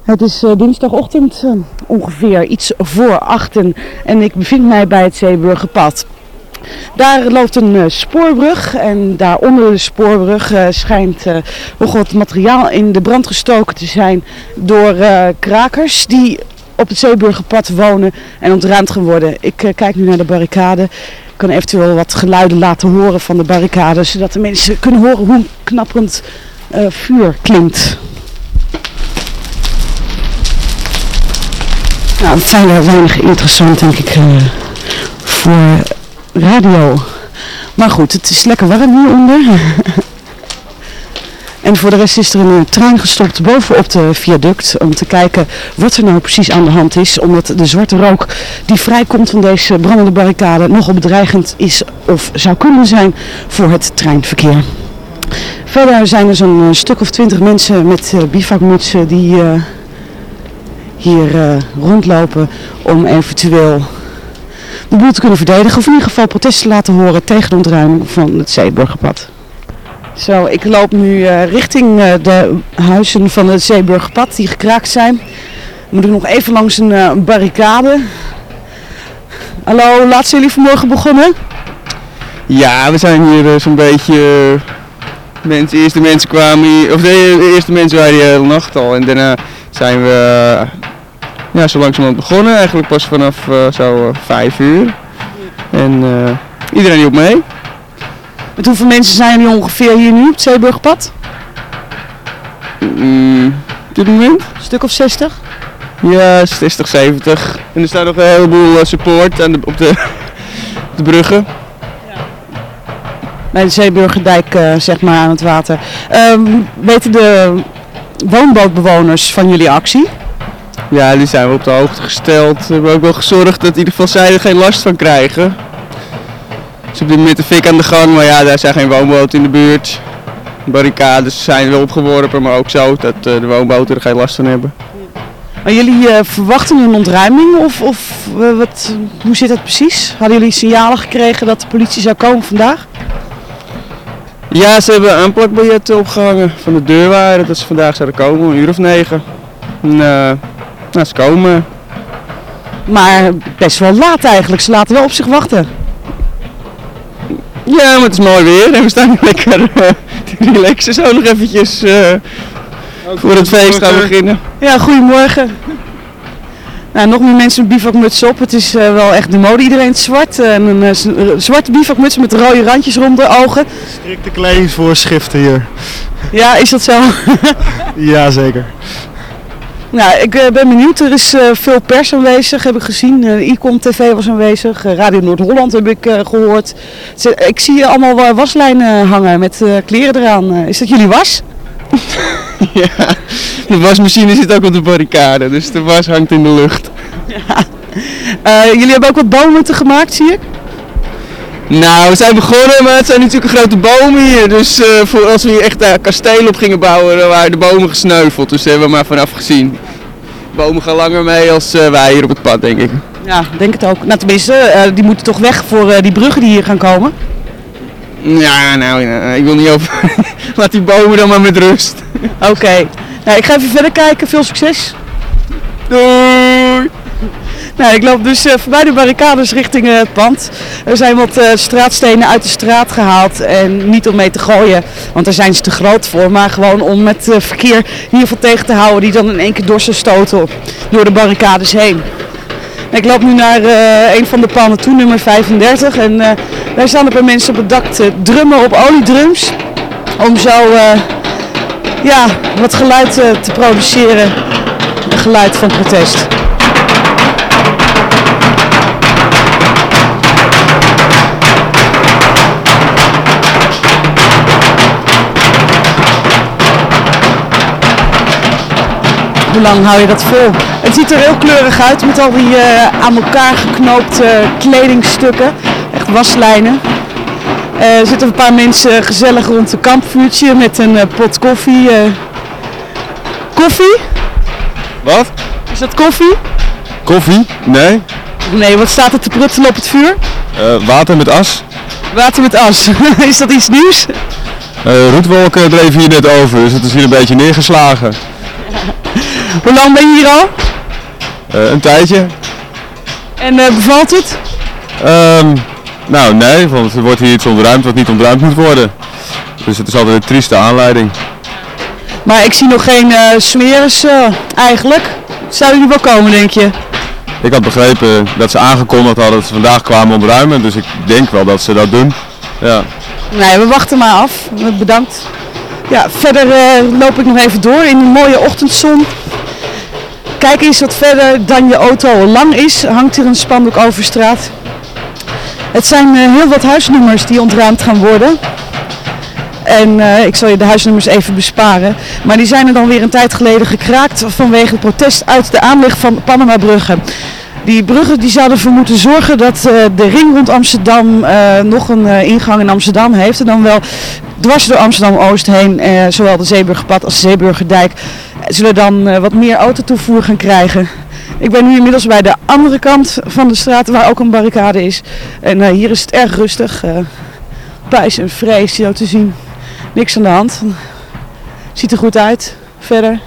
Het is dinsdagochtend, ongeveer iets voor 8 en ik bevind mij bij het Zeeburgerpad. Daar loopt een spoorbrug en daar onder de spoorbrug schijnt nog wat materiaal in de brand gestoken te zijn door krakers die op het Zeeburgerpad wonen en ontruimd gaan worden. Ik kijk nu naar de barricade. Ik kan eventueel wat geluiden laten horen van de barricade, zodat de mensen kunnen horen hoe een knapperend vuur klinkt. Nou, het zijn wel weinig interessant, denk ik, voor radio. Maar goed, het is lekker warm hieronder. En voor de rest is er een trein gestopt bovenop de viaduct om te kijken wat er nou precies aan de hand is. Omdat de zwarte rook die vrijkomt van deze brandende barricade nogal bedreigend is of zou kunnen zijn voor het treinverkeer. Verder zijn er zo'n stuk of 20 mensen met bivakmutsen die hier rondlopen om eventueel de boel te kunnen verdedigen. Of in ieder geval protesten te laten horen tegen de ontruiming van het Zeeburgerpad. Zo, ik loop nu richting de huizen van het Zeeburgerpad die gekraakt zijn. We moeten nog even langs een barricade. Hallo, laat zijn jullie vanmorgen begonnen? Ja, we zijn hier zo'n beetje... de eerste mensen kwamen hier, of de eerste mensen waren hier de hele nacht al. En daarna zijn we zo langzamerhand begonnen. Eigenlijk pas vanaf zo 5 uur. En iedereen hielp mee. Met hoeveel mensen zijn er ongeveer hier nu op het Zeeburgerpad? Op dit moment? Een stuk of 60? Ja, 60, 70. En er staat nog een heleboel support op de bruggen. Bij de Zeeburgerdijk, zeg maar, aan het water. Weten de woonbootbewoners van jullie actie? Ja, die zijn we op de hoogte gesteld. We hebben ook wel gezorgd dat in ieder geval zij er geen last van krijgen. Dus op dit moment de fik aan de gang, maar ja, daar zijn geen woonboten in de buurt. Barricades zijn wel opgeworpen, maar ook zo dat de woonboten er geen last van hebben. Maar jullie verwachten een ontruiming hoe zit dat precies? Hadden jullie signalen gekregen dat de politie zou komen vandaag? Ja, ze hebben aanplakbiljetten opgehangen van de deurwaarder dat ze vandaag zouden komen, om 9 uur. En ze komen. Maar best wel laat eigenlijk, ze laten wel op zich wachten. Ja, maar het is mooi weer en we staan hier lekker te relaxen zo nog eventjes voor het feest gaan beginnen. Ja, goedemorgen. Nou, nog meer mensen met bivakmutsen op. Het is wel echt de mode, iedereen het zwart. En een zwarte bivakmuts met rode randjes rond de ogen. Strikte kledingsvoorschriften hier. Ja, is dat zo? Ja, zeker. Nou, ik ben benieuwd. Er is veel pers aanwezig, heb ik gezien. Icon TV was aanwezig. Radio Noord-Holland heb ik gehoord. Ik zie allemaal waslijnen hangen met kleren eraan. Is dat jullie was? Ja, de wasmachine zit ook op de barricade, dus de was hangt in de lucht. Ja. Jullie hebben ook wat bomen gemaakt, zie ik? Nou, we zijn begonnen, maar het zijn natuurlijk grote bomen hier. Dus voor als we hier echt kastelen op gingen bouwen, dan waren de bomen gesneuveld. Dus daar hebben we maar vanaf gezien. Bomen gaan langer mee als wij hier op het pad, denk ik. Ja, denk het ook. Nou, tenminste, die moeten toch weg voor die bruggen die hier gaan komen? Ja, nou, ik wil niet over... Laat die bomen dan maar met rust. Oké. Nou, ik ga even verder kijken. Veel succes. Doei! Nou, ik loop dus voorbij de barricades richting het pand. Er zijn wat straatstenen uit de straat gehaald en niet om mee te gooien, want daar zijn ze te groot voor, maar gewoon om het verkeer in ieder geval tegen te houden die dan in één keer door ze stoten door de barricades heen. Ik loop nu naar een van de panden toe, nummer 35, en daar staan een paar mensen op het dak te drummen op oliedrums om zo wat geluid te produceren, een geluid van protest. Hoe lang hou je dat vol? Het ziet er heel kleurig uit met al die aan elkaar geknoopte kledingstukken. Echt waslijnen. Er zitten een paar mensen gezellig rond een kampvuurtje met een pot koffie. Koffie? Wat? Is dat koffie? Koffie? Nee. Nee, wat staat er te pruttelen op het vuur? Water met as. Water met as. Is dat iets nieuws? Roetwolken dreven hier net over, dus het is hier een beetje neergeslagen. Hoe lang ben je hier al? Een tijdje. En bevalt het? Nou nee, want er wordt hier iets ontruimd wat niet ontruimd moet worden. Dus het is altijd een trieste aanleiding. Maar ik zie nog geen smeres eigenlijk. Zouden die wel komen, denk je? Ik had begrepen dat ze aangekondigd hadden dat ze vandaag kwamen ontruimen, dus ik denk wel dat ze dat doen. Ja. Nee, we wachten maar af. Bedankt. Ja, verder loop ik nog even door in een mooie ochtendzon. Kijk eens wat verder dan je auto al lang is, hangt hier een spandoek over straat. Het zijn heel wat huisnummers die ontruimd gaan worden. En ik zal je de huisnummers even besparen. Maar die zijn er dan weer een tijd geleden gekraakt vanwege het protest uit de aanleg van Panamabruggen. Die bruggen die zouden ervoor moeten zorgen dat de ring rond Amsterdam nog een ingang in Amsterdam heeft. En dan wel dwars door Amsterdam-Oost heen, zowel de Zeeburgerpad als de Zeeburgerdijk, zullen dan wat meer autotoevoer gaan krijgen. Ik ben nu inmiddels bij de andere kant van de straat waar ook een barricade is. En hier is het erg rustig. Pijs en vrees zo te zien. Niks aan de hand. Ziet er goed uit. Verder.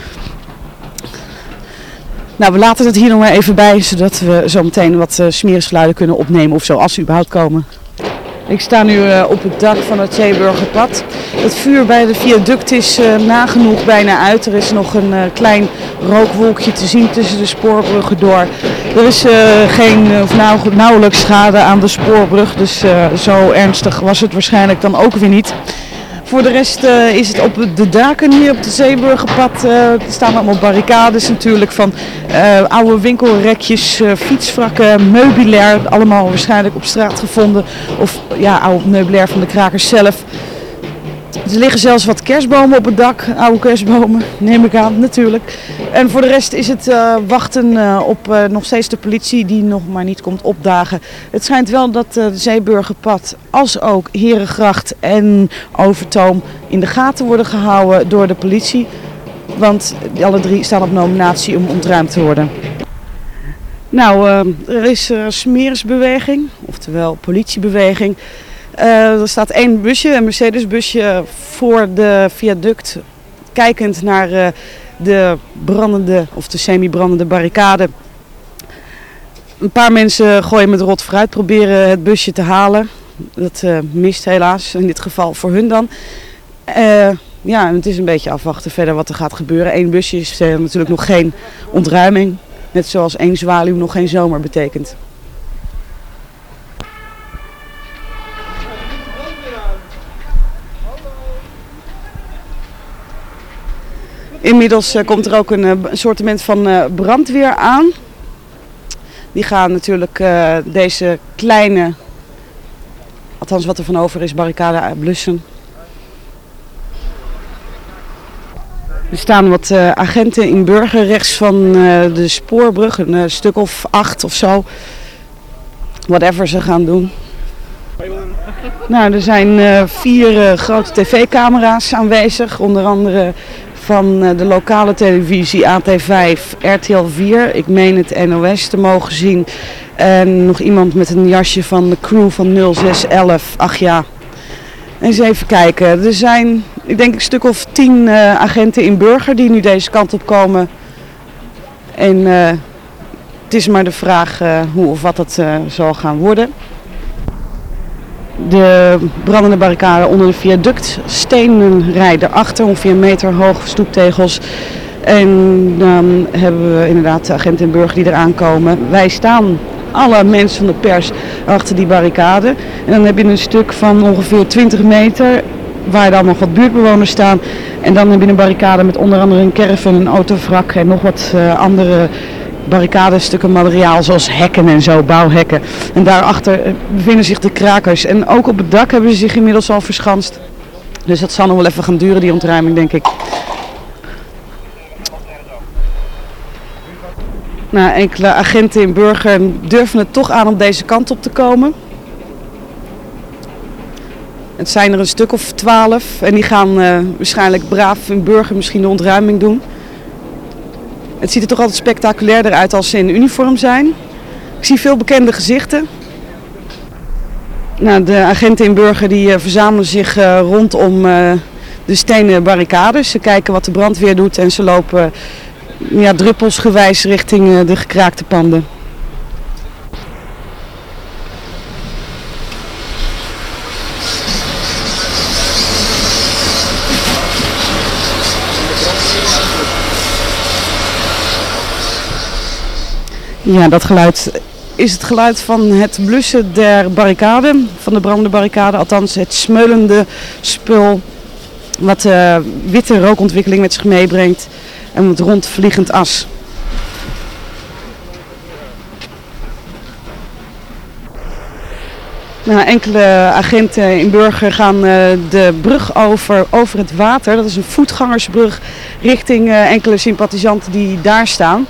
Nou, we laten het hier nog maar even bij, zodat we zo meteen wat smeersgeluiden kunnen opnemen of zo, als ze überhaupt komen. Ik sta nu op het dak van het Zeeburgerpad. Het vuur bij de viaduct is nagenoeg bijna uit. Er is nog een klein rookwolkje te zien tussen de spoorbruggen door. Er is nauwelijks schade aan de spoorbrug, dus zo ernstig was het waarschijnlijk dan ook weer niet. Voor de rest is het op de daken hier op het Zeeburgerpad. Er staan allemaal barricades natuurlijk van oude winkelrekjes, fietswrakken, meubilair. Allemaal waarschijnlijk op straat gevonden. Of ja, oude meubilair van de krakers zelf. Er liggen zelfs wat kerstbomen op het dak. Oude kerstbomen, neem ik aan natuurlijk. En voor de rest is het wachten op nog steeds de politie die nog maar niet komt opdagen. Het schijnt wel dat de Zeeburgerpad als ook Herengracht en Overtoom in de gaten worden gehouden door de politie. Want alle drie staan op nominatie om ontruimd te worden. Nou, er is smeersbeweging, oftewel politiebeweging. Er staat één busje, een Mercedes-busje voor de viaduct, kijkend naar de brandende of de semi-brandende barricade. Een paar mensen gooien met rot fruit, proberen het busje te halen. Dat mist helaas, in dit geval voor hun dan. Ja, en het is een beetje afwachten verder wat er gaat gebeuren. Eén busje is natuurlijk nog geen ontruiming, net zoals één zwaluw nog geen zomer betekent. Inmiddels komt er ook een assortiment van brandweer aan. Die gaan natuurlijk deze kleine, althans wat er van over is, barricade blussen. Er staan wat agenten in Burger rechts van de spoorbrug, een stuk of 8 of zo. Whatever ze gaan doen. Nou, er zijn 4 grote tv-camera's aanwezig, onder andere van de lokale televisie AT5, RTL 4, ik meen het NOS te mogen zien. En nog iemand met een jasje van de crew van 0611. Ach ja, eens even kijken. Er zijn, ik denk een stuk of 10 agenten in Burger die nu deze kant op komen. En het is maar de vraag hoe of wat dat zal gaan worden. De brandende barricade onder de viaduct, stenen rijden achter, ongeveer 1 meter hoog, stoeptegels. En dan hebben we inderdaad de agenten in Burger die eraan komen. Wij staan, alle mensen van de pers, achter die barricade. En dan heb je een stuk van ongeveer 20 meter waar dan nog wat buurtbewoners staan. En dan heb je een barricade met onder andere een caravan, een autovrak en nog wat andere barricadestukken materiaal zoals hekken en zo, bouwhekken. En daarachter bevinden zich de krakers. En ook op het dak hebben ze zich inmiddels al verschanst. Dus dat zal nog wel even gaan duren, die ontruiming, denk ik. Nou, enkele agenten in Burger durven het toch aan om deze kant op te komen. Het zijn er een stuk of 12 en die gaan waarschijnlijk braaf in Burger misschien de ontruiming doen. Het ziet er toch altijd spectaculairder uit als ze in uniform zijn. Ik zie veel bekende gezichten. Nou, de agenten in Burger die verzamelen zich rondom de stenen barricades. Ze kijken wat de brandweer doet en ze lopen druppelsgewijs richting de gekraakte panden. Ja, dat geluid is het geluid van het blussen der barricade, van de brandende barricade. Althans het smeulende spul wat witte rookontwikkeling met zich meebrengt en wat rondvliegend as. Enkele agenten in Burger gaan de brug over het water. Dat is een voetgangersbrug richting enkele sympathisanten die daar staan.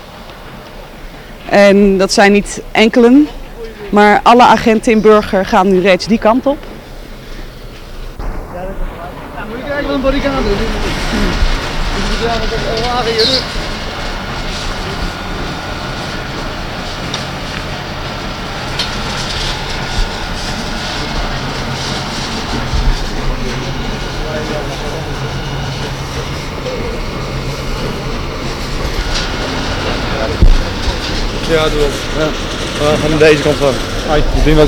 En dat zijn niet enkelen, maar alle agenten in Burger gaan nu reeds die kant op. Ja, moet je kijken wat een barricade is. Ja, doe op. Ja. We gaan aan deze kant van. Ik denk dat...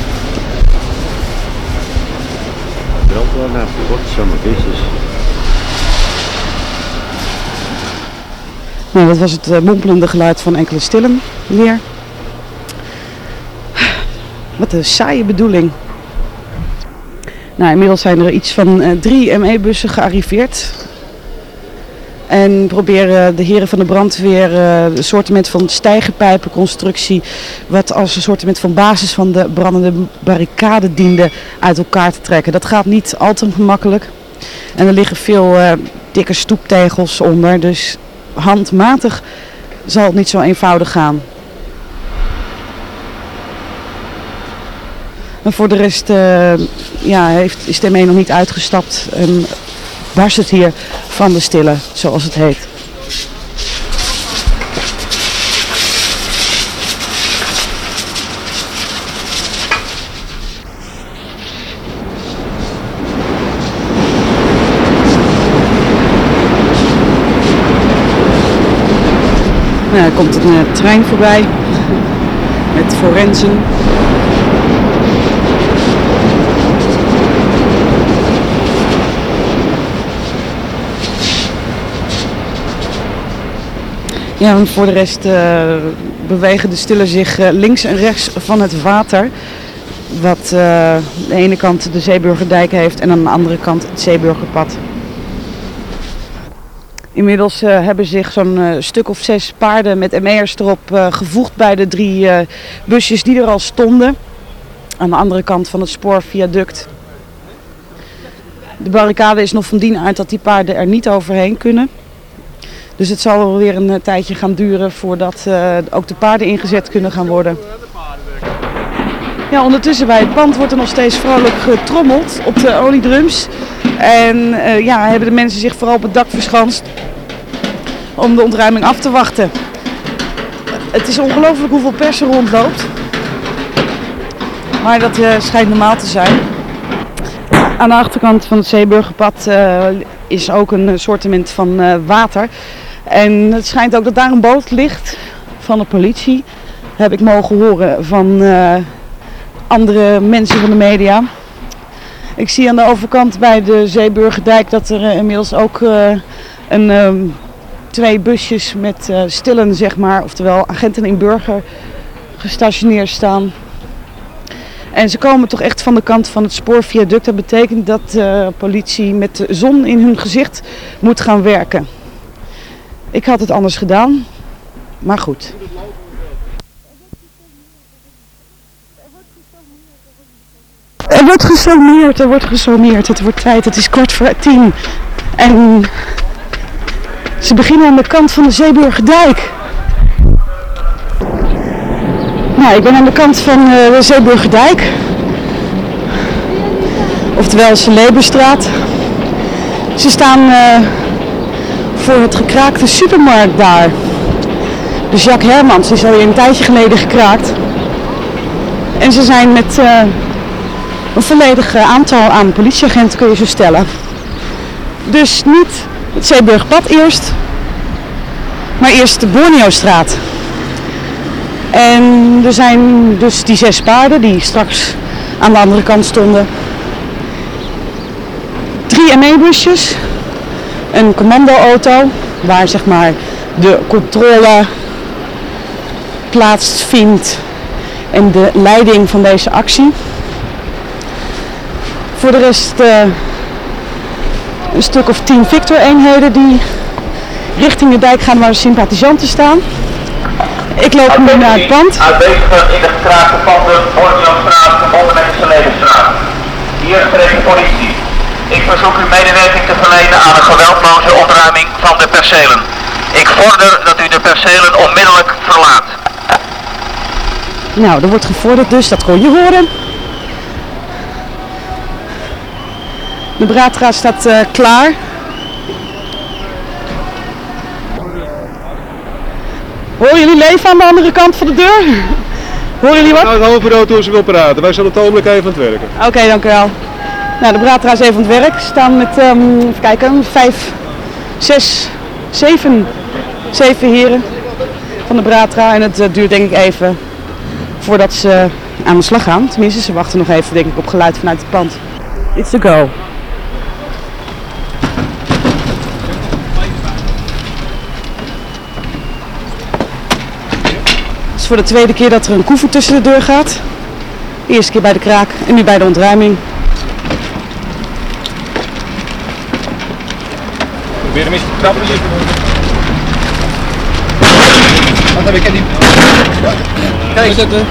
Brandweer naar zomaar beestjes. Nou, dat was het mompelende geluid van enkele stillen weer. Wat een saaie bedoeling. Nou, inmiddels zijn er iets van 3 ME-bussen gearriveerd. En proberen de heren van de brandweer een soortement van stijgerpijpenconstructie, wat als een soortement van basis van de brandende barricade diende, uit elkaar te trekken. Dat gaat niet al te gemakkelijk. En er liggen veel dikke stoeptegels onder, dus handmatig zal het niet zo eenvoudig gaan. En voor de rest is de ME nog niet uitgestapt en barst het hier van de stille, zoals het heet. Nou, er komt een trein voorbij met forensen. Ja, en voor de rest bewegen de stillen zich links en rechts van het water. Wat aan de ene kant de Zeeburgerdijk heeft en aan de andere kant het Zeeburgerpad. Inmiddels hebben zich zo'n stuk of 6 paarden met ME'ers erop gevoegd bij de 3 busjes die er al stonden. Aan de andere kant van het spoorviaduct. De barricade is nog van dien aard dat die paarden er niet overheen kunnen. Dus het zal wel weer een tijdje gaan duren voordat ook de paarden ingezet kunnen gaan worden. Ja, ondertussen bij het pand wordt er nog steeds vrolijk getrommeld op de oliedrums. En hebben de mensen zich vooral op het dak verschanst om de ontruiming af te wachten. Het is ongelooflijk hoeveel pers er rondloopt. Maar dat schijnt normaal te zijn. Aan de achterkant van het Zeeburgerpad is ook een soortement van water. En het schijnt ook dat daar een boot ligt van de politie. Heb ik mogen horen van andere mensen van de media. Ik zie aan de overkant bij de Zeeburgerdijk dat er inmiddels ook 2 busjes met stillen, zeg maar, oftewel agenten in Burger, gestationeerd staan. En ze komen toch echt van de kant van het spoorviaduct. Dat betekent dat de politie met de zon in hun gezicht moet gaan werken. Ik had het anders gedaan, maar goed. Er wordt gesommeerd. Het wordt tijd, het is 9:15. En ze beginnen aan de kant van de Zeeburgerdijk. Nou, ik ben aan de kant van de Zeeburgerdijk. Oftewel Celeberstraat. Ze staan voor het gekraakte supermarkt daar. De Jacques Hermans is alweer een tijdje geleden gekraakt. En ze zijn met een volledig aantal aan politieagenten, kun je zo stellen. Dus niet het Zeeburgerpad eerst, Maar eerst de Borneostraat. En er zijn dus die 6 paarden die straks aan de andere kant stonden. 3 ME-busjes. Een commandoauto waar zeg maar de controle plaatsvindt en de leiding van deze actie. Voor de rest een stuk of 10 Victor-eenheden die richting de dijk gaan waar de sympathisanten staan. Ik loop nu naar het pand. Aanwezigen in de gekraakte panden Borneostraat verbonden met de Selevenstraat. Hier spreekt de politie. Ik verzoek u medewerking te verlenen aan een geweldloze ontruiming van de percelen. Ik vorder dat u de percelen onmiddellijk verlaat. Nou, er wordt gevorderd dus, dat kon je horen. De Bratra staat klaar. Horen jullie leven aan de andere kant van de deur? Horen jullie wat? Nou, het hoofdbureau toen ze wil praten. Wij zullen het ogenblik even aan het werken. Oké, dank u wel. Nou, de Bratra is even aan het werk. We staan met, even kijken, 7 heren van de Bratra. En het duurt denk ik even voordat ze aan de slag gaan. Tenminste, ze wachten nog even denk ik op geluid vanuit het pand. It's a go. Het is voor de tweede keer dat er een koevoet tussen de deur gaat. De eerste keer bij de kraak en nu bij de ontruiming. Probeer hem eens te trappen. Wat heb ik in die... Kijk, zetten.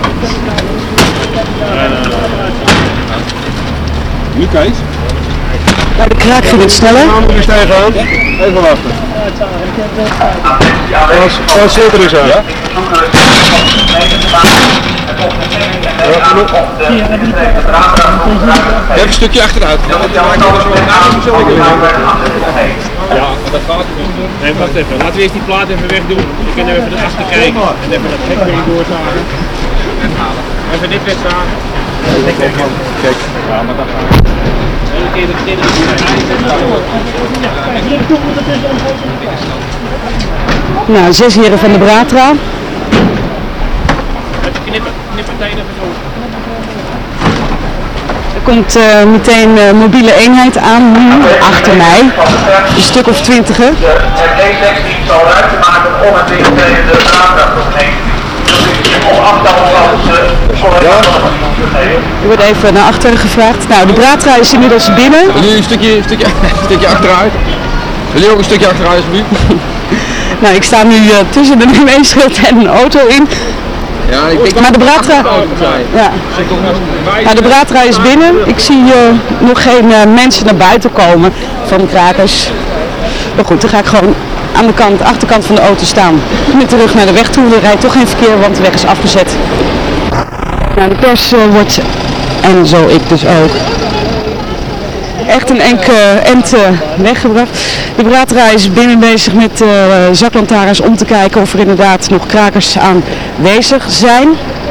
Nu Kees. Bij de kraak ging het sneller. Nu stijgen aan. Even wachten. Als er is aan. Ja? Even een stukje achteruit. Ja, dat gaat niet. Nee, wacht even. Laten we eerst die plaat even wegdoen. Dan kunnen we even erachter kijken en even dat hek weer doorzagen. Even dit wegzagen. Kijk, ja, maar dat gaat. Nou, 6 heren van de Bratra. Even knippen meteen even zo. Er komt meteen een mobiele eenheid aan, nu achter mij. Een stuk of 20. De ME-16 zal ruimte maken om het tegen de Bratra heen. Om afstand van de Er wordt even naar achteren gevraagd. Nou, de Bratra is inmiddels binnen. Wil jullie een stukje achteruit? Wil je ook een stukje achteruit alsjeblieft? Nou, ik sta nu tussen een ME-schild en een auto in. Ja, ik denk Maar de Bratra, ja. Nou, de Bratra is binnen. Ik zie nog geen mensen naar buiten komen van de krakers. Maar goed, dan ga ik gewoon aan de achterkant van de auto staan. Met de rug naar de weg toe. Er rijdt toch geen verkeer, want de weg is afgezet. Nou, de pers wordt, en zo ik dus ook, echt een end weggebracht. De Bratra is binnen bezig met zaklantaarns om te kijken of er inderdaad nog krakers aanwezig zijn.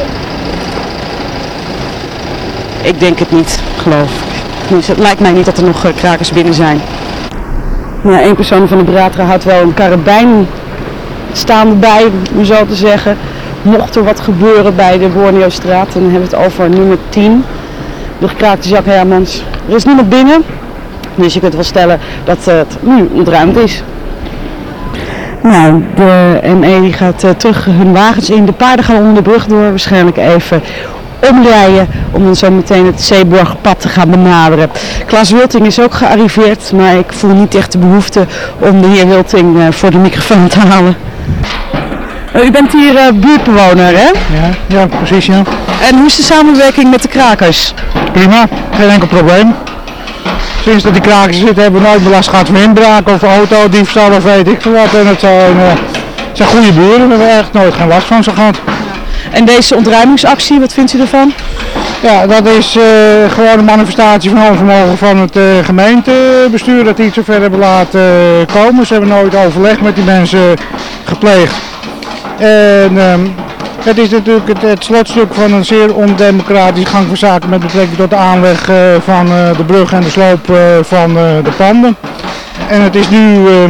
Ik denk het niet, geloof ik. Dus het lijkt mij niet dat er nog krakers binnen zijn. Ja, één persoon van de Bratra houdt wel een karabijn staande bij, om zo te zeggen. Mocht er wat gebeuren bij de Borneostraat, dan hebben we het over nummer 10. De gekraakte Jacques Hermans. Er is niemand binnen, dus je kunt wel stellen dat het nu ontruimd is. Nou, de ME die gaat terug hun wagens in. De paarden gaan onder de brug door, waarschijnlijk even omrijden om dan zo meteen het Zeeborgpad te gaan benaderen. Klaas Wilting is ook gearriveerd, maar ik voel niet echt de behoefte om de heer Wilting voor de microfoon te halen. U bent hier buurtbewoner, hè? Ja, precies, ja. En hoe is de samenwerking met de krakers? Prima, geen enkel probleem. Sinds dat die krakers zitten hebben we nooit meer last gehad van inbraak of autodiefstal of weet ik veel wat. En het zijn goede buren, we hebben echt nooit geen last van ze gehad. En deze ontruimingsactie, wat vindt u ervan? Ja, dat is gewoon een manifestatie van onvermogen van het gemeentebestuur dat die het zover hebben laten komen. Ze hebben nooit overleg met die mensen gepleegd. En het is natuurlijk het slotstuk van een zeer ondemocratische gang van zaken met betrekking tot de aanleg van de brug en de sloop van de panden. En het is nu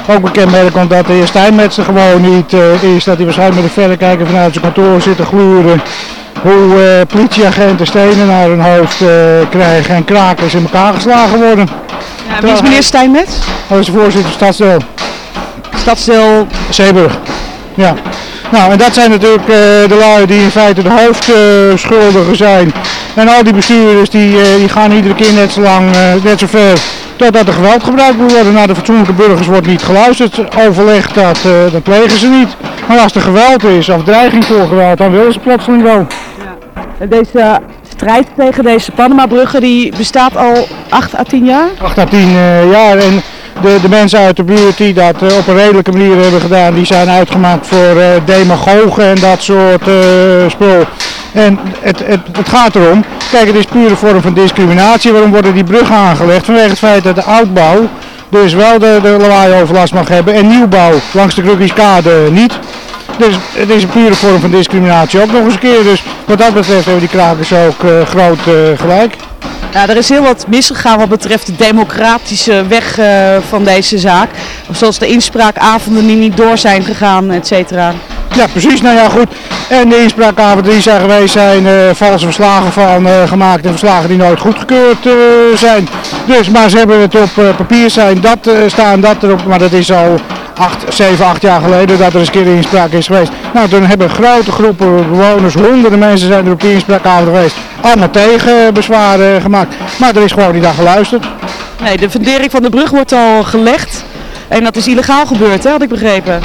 Ook bekend komt dat de heer Steinmetz er gewoon niet is. Dat hij waarschijnlijk met de verrekijker vanuit zijn kantoor zit te gluren. Hoe politieagenten stenen naar hun hoofd krijgen en krakers in elkaar geslagen worden. Ja, wie is meneer Steinmetz? Dat is de voorzitter stadsdeel. Stadsdeel Zeeburg. Ja. Nou, en dat zijn natuurlijk de lui die in feite de hoofdschuldigen zijn. En al die bestuurders die gaan iedere keer net zo ver totdat er geweld gebruikt moet worden. Naar de fatsoenlijke burgers wordt niet geluisterd. Overleg dat plegen ze niet. Maar als er geweld is of dreiging voor geweld, dan willen ze plotseling wel. Ja. Deze strijd tegen deze Panama-bruggen die bestaat al 8 à 10 jaar? 8 à 10 jaar. En de mensen uit de buurt die dat op een redelijke manier hebben gedaan, die zijn uitgemaakt voor demagogen en dat soort spul. En het gaat erom, kijk, het is puur een vorm van discriminatie. Waarom worden die bruggen aangelegd? Vanwege het feit dat de oudbouw dus wel de lawaai-overlast mag hebben en nieuwbouw langs de Krukkieskade niet. Dus het is een pure vorm van discriminatie ook nog eens een keer. Dus wat dat betreft hebben die krakers ook groot gelijk. Ja, er is heel wat misgegaan wat betreft de democratische weg van deze zaak. Zoals de inspraakavonden die niet door zijn gegaan, et cetera. Ja, precies. Nou ja, goed. En de inspraakavonden die zijn geweest zijn valse verslagen van gemaakt en verslagen die nooit goedgekeurd zijn. Dus, maar ze hebben het op papier staan dat erop, maar dat is al 7, 8 jaar geleden dat er eens een keer inspraak is geweest. Nou, toen hebben grote groepen bewoners, honderden mensen zijn er op die inspraakavond geweest, allemaal tegen bezwaren gemaakt. Maar er is gewoon niet naar geluisterd. Nee, de fundering van de brug wordt al gelegd en dat is illegaal gebeurd, hè, had ik begrepen.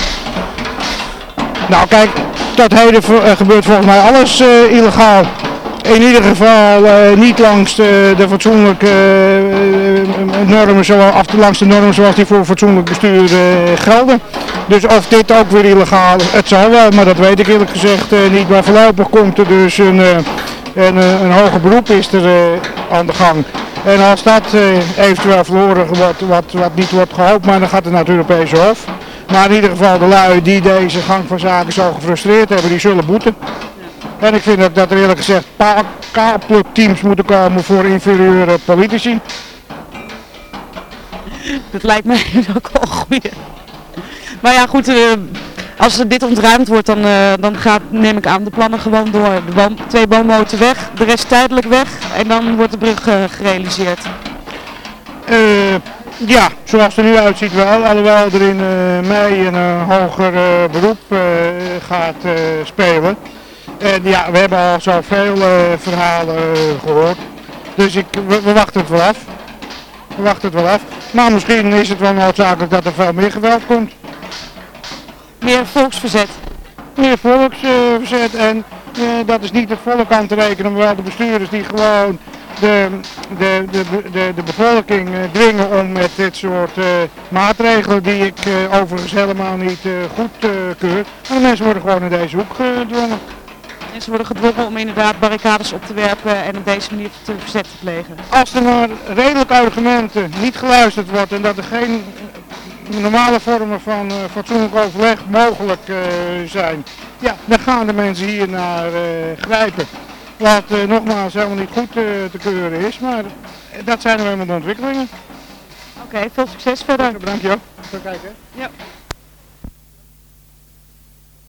Nou kijk, tot heden gebeurt volgens mij alles illegaal. In ieder geval niet langs de fatsoenlijke normen, langs de normen zoals die voor fatsoenlijk bestuur gelden. Dus of dit ook weer illegaal is, het zal wel, maar dat weet ik eerlijk gezegd niet. Maar voorlopig komt er dus een hoger beroep is er aan de gang. En als dat eventueel verloren wordt, wat niet wordt gehoopt, maar dan gaat het naar het Europese Hof. Maar in ieder geval de lui die deze gang van zaken zo gefrustreerd hebben, die zullen boeten. En ik vind ook dat er eerlijk gezegd kaalplukteams moeten komen voor inferieure politici. Dat lijkt mij ook wel een goeie. Maar ja goed, als dit ontruimd wordt dan neem ik aan de plannen gewoon door. De 2 boommoten weg, de rest tijdelijk weg en dan wordt de brug gerealiseerd. Ja, zoals het er nu uitziet wel, alhoewel er in mei een hoger beroep gaat spelen. En ja, we hebben al zoveel verhalen gehoord, dus we wachten het wel af. We wachten het wel af, maar misschien is het wel noodzakelijk dat er veel meer geweld komt. Meer volksverzet. Meer volksverzet en dat is niet het volk aan te rekenen, maar wel de bestuurders die gewoon de bevolking dwingen om met dit soort maatregelen die ik overigens helemaal niet goedkeur. Maar de mensen worden gewoon in deze hoek gedwongen. Mensen worden gedwongen om inderdaad barricades op te werpen en op deze manier verzet te plegen. Als er naar redelijke argumenten niet geluisterd wordt en dat er geen normale vormen van fatsoenlijk overleg mogelijk zijn, ja, dan gaan de mensen hier naar grijpen. Wat nogmaals helemaal niet goed te keuren is, maar dat zijn nou eenmaal de ontwikkelingen. Oké, veel succes verder. Bedankt joh. Zo kijken. Ja.